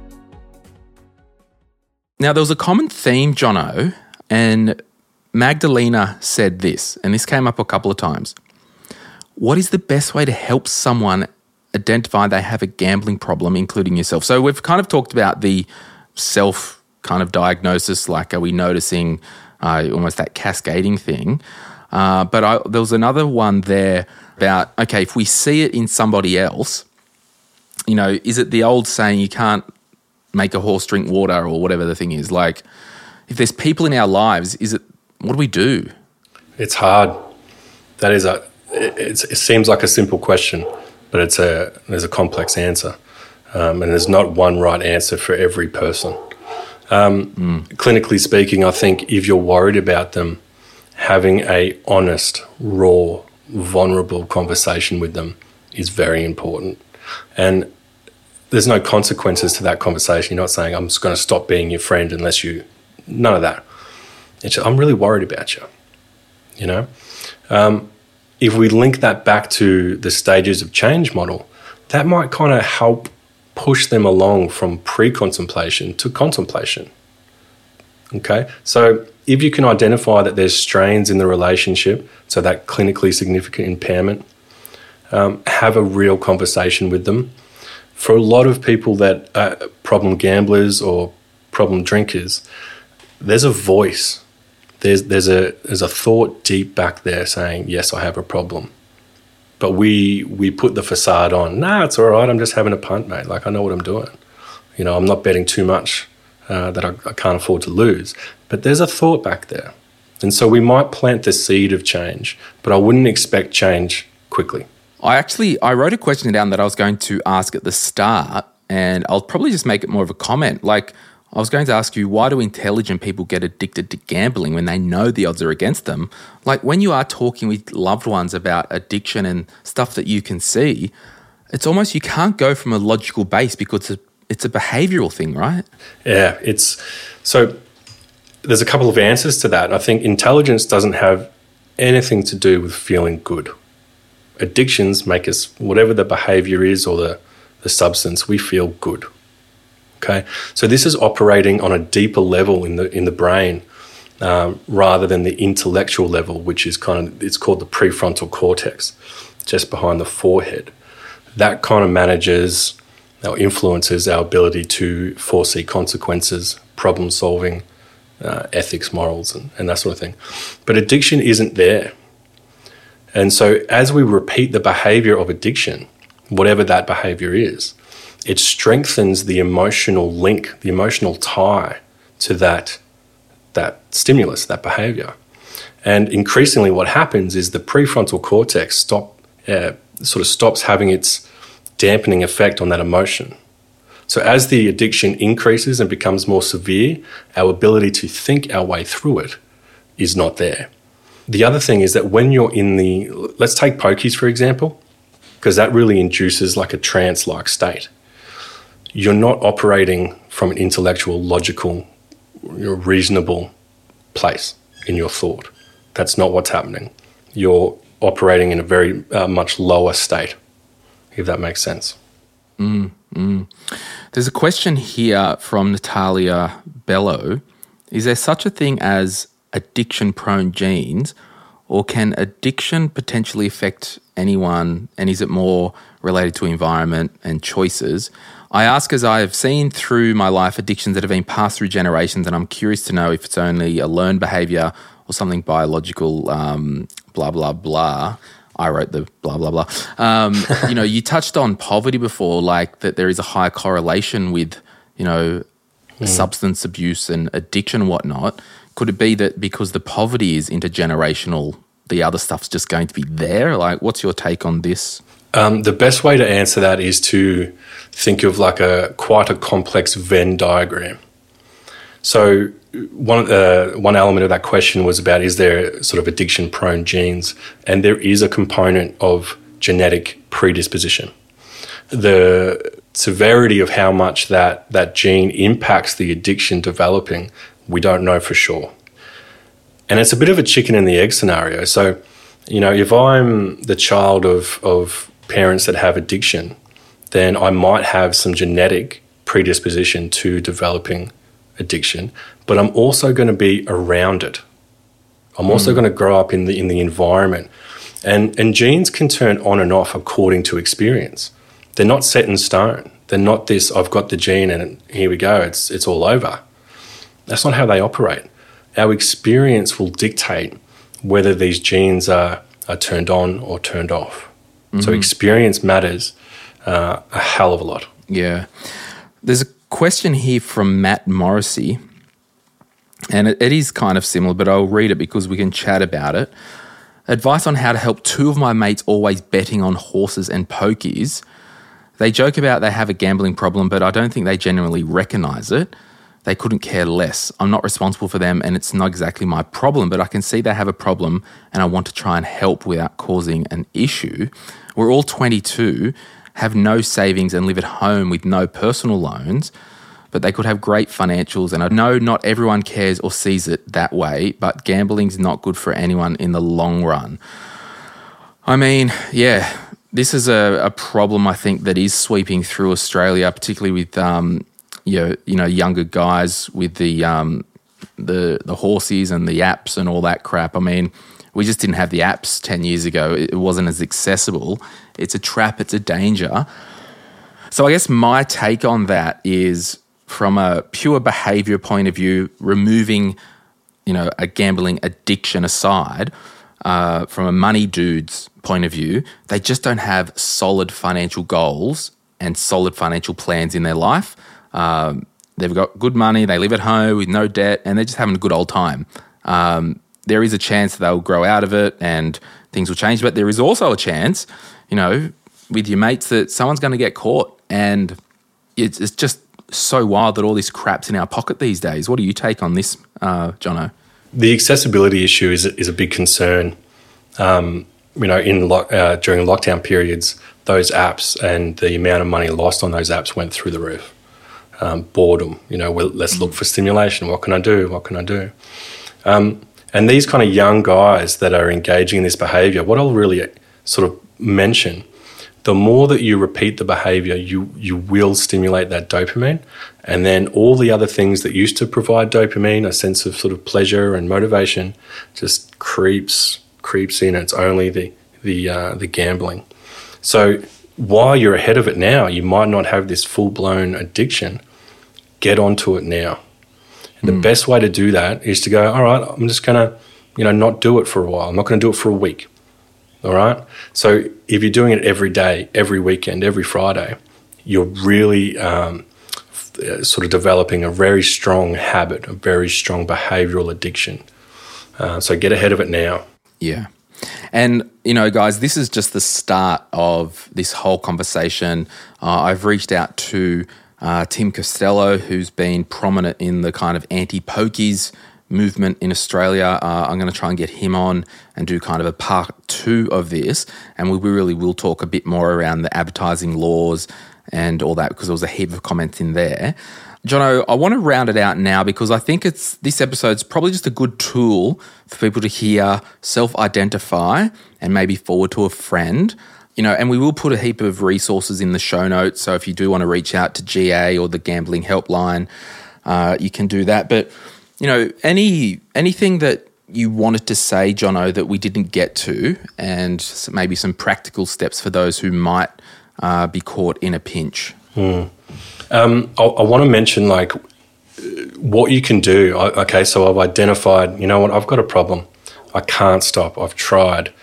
Now, there was a common theme, Jono, and Magdalena said this, and this came up a couple of times. What is the best way to help someone identify they have a gambling problem, including yourself? So we've kind of talked about the self kind of diagnosis, like are we noticing uh, almost that cascading thing? Uh, but I, there was another one there about, okay, if we see it in somebody else, you know, is it the old saying you can't make a horse drink water or whatever the thing is? Like if there's people in our lives, is it, what do we do? It's hard. That is a... It's, it seems like a simple question, but it's a there's a complex answer, um, and there's not one right answer for every person. Um, mm. Clinically speaking, I think if you're worried about them, having a honest, raw, vulnerable conversation with them is very important. And there's no consequences to that conversation. You're not saying, I'm just going to stop being your friend unless you... None of that. It's just, I'm really worried about you, you know? Um, If we link that back to the stages of change model, that might kind of help push them along from pre-contemplation to contemplation. Okay, so if you can identify that there's strains in the relationship, so that clinically significant impairment, um, have a real conversation with them. For a lot of people that are problem gamblers or problem drinkers, there's a voice. There's there's a there's a thought deep back there saying, yes, I have a problem. But we we put the facade on. Nah, it's all right. I'm just having a punt, mate. Like, I know what I'm doing. You know, I'm not betting too much uh, that I, I can't afford to lose. But there's a thought back there. And so we might plant the seed of change, but I wouldn't expect change quickly. I actually, I wrote a question down that I was going to ask at the start, and I'll probably just make it more of a comment. Like, I was going to ask you, why do intelligent people get addicted to gambling when they know the odds are against them? Like, when you are talking with loved ones about addiction and stuff that you can see, it's almost you can't go from a logical base because it's a, it's a behavioural thing, right? Yeah, it's so there's a couple of answers to that. I think intelligence doesn't have anything to do with feeling good. Addictions make us, whatever the behaviour is or the, the substance, we feel good. Okay, so this is operating on a deeper level in the in the brain um, rather than the intellectual level, which is kind of, it's called the prefrontal cortex, just behind the forehead. That kind of manages or influences our ability to foresee consequences, problem solving, uh, ethics, morals, and, and that sort of thing. But addiction isn't there. And so as we repeat the behaviour of addiction, whatever that behaviour is, it strengthens the emotional link, the emotional tie to that, that stimulus, that behaviour. And increasingly what happens is the prefrontal cortex stop, uh, sort of stops having its dampening effect on that emotion. So as the addiction increases and becomes more severe, our ability to think our way through it is not there. The other thing is that when you're in the, let's take pokies for example, because that really induces like a trance-like state. You're not operating from an intellectual, logical, reasonable place in your thought. That's not what's happening. You're operating in a very uh, much lower state, if that makes sense. Mm, mm. There's a question here from Natalia Bello. Is there such a thing as addiction-prone genes, or can addiction potentially affect anyone, and is it more related to environment and choices? I ask as I have seen through my life addictions that have been passed through generations, and I'm curious to know if it's only a learned behaviour or something biological, um, blah, blah, blah. I wrote the blah, blah, blah. Um, you know, you touched on poverty before, like that there is a high correlation with, you know, mm. substance abuse and addiction and whatnot. Could it be that because the poverty is intergenerational, the other stuff's just going to be there? Like, what's your take on this? Um, the best way to answer that is to think of like a quite a complex Venn diagram. So one uh, one element of that question was about, is there sort of addiction-prone genes? And there is a component of genetic predisposition. The severity of how much that, that gene impacts the addiction developing, we don't know for sure. And it's a bit of a chicken and the egg scenario. So, you know, if I'm the child of, of parents that have addiction, then I might have some genetic predisposition to developing addiction, but I'm also going to be around it. I'm also mm. going to grow up in the in the environment. And and genes can turn on and off according to experience. They're not set in stone. They're not this, I've got the gene and here we go, it's it's all over. That's not how they operate. Our experience will dictate whether these genes are, are turned on or turned off. Mm-hmm. So experience matters uh, a hell of a lot. Yeah. There's a question here from Matt Morrissey, and it, it is kind of similar, but I'll read it because we can chat about it. Advice on how to help two of my mates always betting on horses and pokies. They joke about they have a gambling problem, but I don't think they genuinely recognise it. They couldn't care less. I'm not responsible for them and it's not exactly my problem, but I can see they have a problem and I want to try and help without causing an issue. We're all twenty-two, have no savings and live at home with no personal loans, but they could have great financials, and I know not everyone cares or sees it that way, but gambling's not good for anyone in the long run. I mean, yeah, this is a, a problem I think that is sweeping through Australia, particularly with um, you know, you know younger guys with the um, the the horses and the apps and all that crap. I mean, we just didn't have the apps ten years ago. It wasn't as accessible. It's a trap. It's a danger. So I guess my take on that is, from a pure behaviour point of view, removing, you know, a gambling addiction aside, uh, from a money dude's point of view, they just don't have solid financial goals and solid financial plans in their life. Um, they've got good money, they live at home with no debt, and they're just having a good old time. Um, there is a chance they'll grow out of it and things will change, but there is also a chance, you know, with your mates, that someone's going to get caught, and it's, it's just so wild that all this crap's in our pocket these days. What do you take on this, uh, Jono? The accessibility issue is is a big concern. Um, you know, in lo- uh, during lockdown periods, those apps and the amount of money lost on those apps went through the roof. Um, boredom, you know, well, let's look for stimulation. What can I do? What can I do? Um, and these kind of young guys that are engaging in this behaviour, what I'll really sort of mention, the more that you repeat the behaviour, you you will stimulate that dopamine, and then all the other things that used to provide dopamine, a sense of sort of pleasure and motivation, just creeps creeps in. It's only the the uh, the gambling. So while you're ahead of it now, you might not have this full blown addiction. Get onto it now. And mm. the best way to do that is to go, all right, I'm just gonna, you know, not do it for a while. I'm not gonna do it for a week. All right. So if you're doing it every day, every weekend, every Friday, you're really um, f- sort of developing a very strong habit, a very strong behavioural addiction. Uh, so get ahead of it now. Yeah. And, you know, guys, this is just the start of this whole conversation. Uh, I've reached out to uh, Tim Costello, who's been prominent in the kind of anti-pokies movement in Australia. Uh, I'm going to try and get him on and do kind of a part two of this, and we really will talk a bit more around the advertising laws and all that, because there was a heap of comments in there. Jono, I want to round it out now, because I think it's this episode's probably just a good tool for people to hear, self-identify, and maybe forward to a friend. You know, and we will put a heap of resources in the show notes, so if you do want to reach out to G A or the Gambling Helpline, uh, you can do that. But you know, any anything that you wanted to say, Jono, that we didn't get to, and maybe some practical steps for those who might uh, be caught in a pinch? Mm. Um, I, I want to mention, like, what you can do. I, okay, so I've identified, you know what, I've got a problem. I can't stop. I've tried.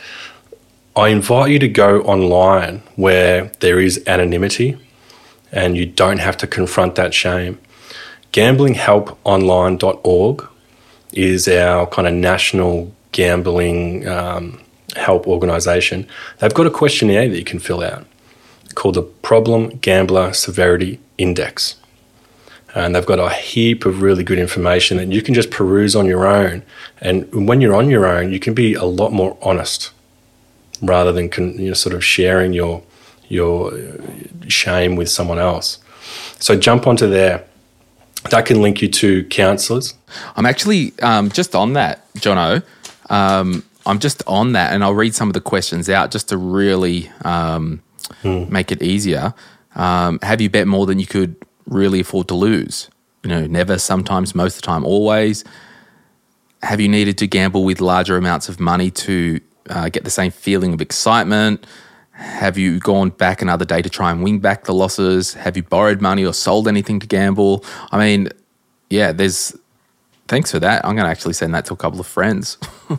I invite you to go online where there is anonymity and you don't have to confront that shame. gambling help online dot org is our kind of national gambling um, help organisation. They've got a questionnaire that you can fill out called the Problem Gambler Severity Index. And they've got a heap of really good information that you can just peruse on your own. And when you're on your own, you can be a lot more honest rather than con- you know, sort of sharing your your shame with someone else. So jump onto there. That can link you to counsellors. I'm actually um, just on that, Jono. Um, I'm just on that, and I'll read some of the questions out just to really um, mm. make it easier. Um, have you bet more than you could really afford to lose? You know, never, sometimes, most of the time, always. Have you needed to gamble with larger amounts of money to uh, get the same feeling of excitement? Have you gone back another day to try and win back the losses? Have you borrowed money or sold anything to gamble? I mean, yeah, there's... Thanks for that. I'm going to actually send that to a couple of friends.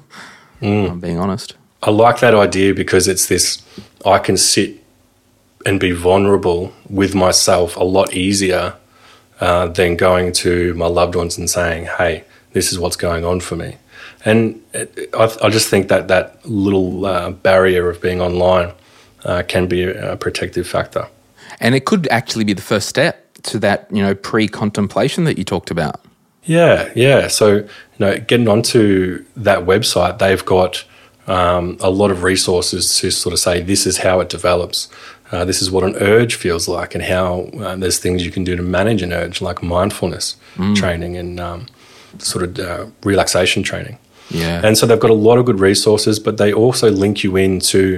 mm. I'm being honest. I like that idea because it's this, I can sit and be vulnerable with myself a lot easier uh, than going to my loved ones and saying, hey, this is what's going on for me. And it, I, I just think that that little uh, barrier of being online uh, can be a, a protective factor. And it could actually be the first step to that, you know, pre-contemplation that you talked about. Yeah, yeah. So, you know, getting onto that website, they've got um, a lot of resources to sort of say this is how it develops. Uh, this is what an urge feels like, and how uh, there's things you can do to manage an urge, like mindfulness mm. training and um, sort of uh, relaxation training. Yeah. And so they've got a lot of good resources, but they also link you into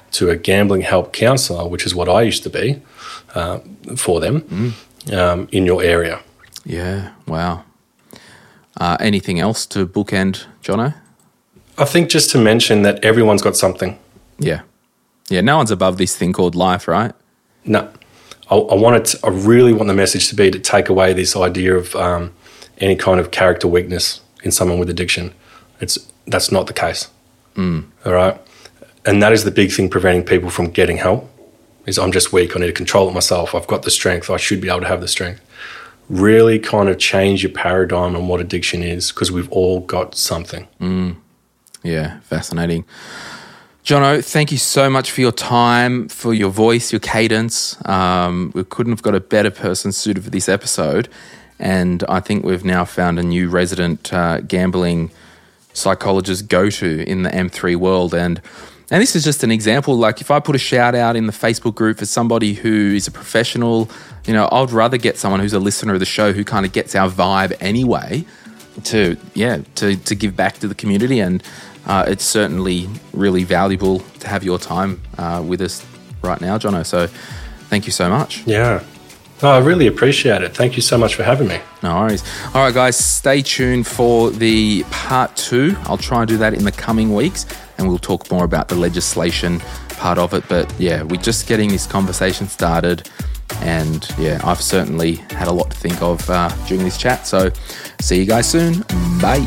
to a gambling help counsellor, which is what I used to be uh, for them mm. um, in your area. Yeah, wow. Uh, anything else to bookend, Jono? I think just to mention that everyone's got something. Yeah. Yeah, no one's above this thing called life, right? No. I, I want it to, I really want the message to be to take away this idea of um, any kind of character weakness in someone with addiction. It's that's not the case. Mm. All right? And that is the big thing preventing people from getting help is I'm just weak. I need to control it myself. I've got the strength. I should be able to have the strength. Really kind of change your paradigm on what addiction is because we've all got something. Mm. Yeah, fascinating. Jono, thank you so much for your time, for your voice, your cadence. Um, we couldn't have got a better person suited for this episode. And I think we've now found a new resident uh, gambling psychologist go-to in the M three world. And and this is just an example. Like if I put a shout out in the Facebook group for somebody who is a professional, you know, I'd rather get someone who's a listener of the show who kind of gets our vibe anyway to, yeah, to, to give back to the community. And uh, it's certainly really valuable to have your time uh, with us right now, Jono. So thank you so much. Yeah. Oh, I really appreciate it. Thank you so much for having me. No worries. All right, guys, stay tuned for the part two. I'll try and do that in the coming weeks, and we'll talk more about the legislation part of it. But yeah, we're just getting this conversation started, and yeah, I've certainly had a lot to think of uh, during this chat. So see you guys soon. Bye.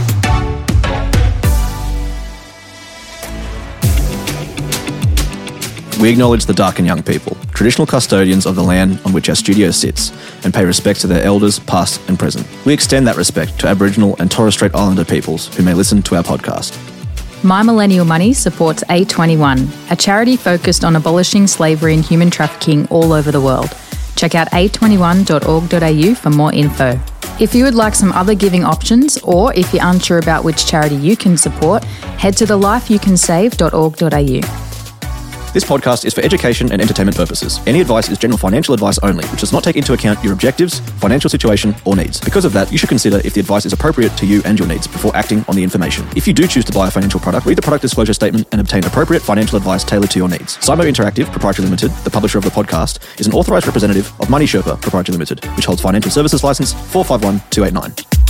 We acknowledge the Darkin Young people, traditional custodians of the land on which our studio sits, and pay respect to their elders, past and present. We extend that respect to Aboriginal and Torres Strait Islander peoples who may listen to our podcast. My Millennial Money supports A twenty-one, a charity focused on abolishing slavery and human trafficking all over the world. Check out a twenty-one dot org dot a u for more info. If you would like some other giving options, or if you're unsure about which charity you can support, head to the life you can save dot org dot a u. This podcast is for education and entertainment purposes. Any advice is general financial advice only, which does not take into account your objectives, financial situation, or needs. Because of that, you should consider if the advice is appropriate to you and your needs before acting on the information. If you do choose to buy a financial product, read the product disclosure statement and obtain appropriate financial advice tailored to your needs. Cymo Interactive Proprietary Limited, the publisher of the podcast, is an authorised representative of Money Sherpa Proprietary Limited, which holds financial services license four five one two eight nine.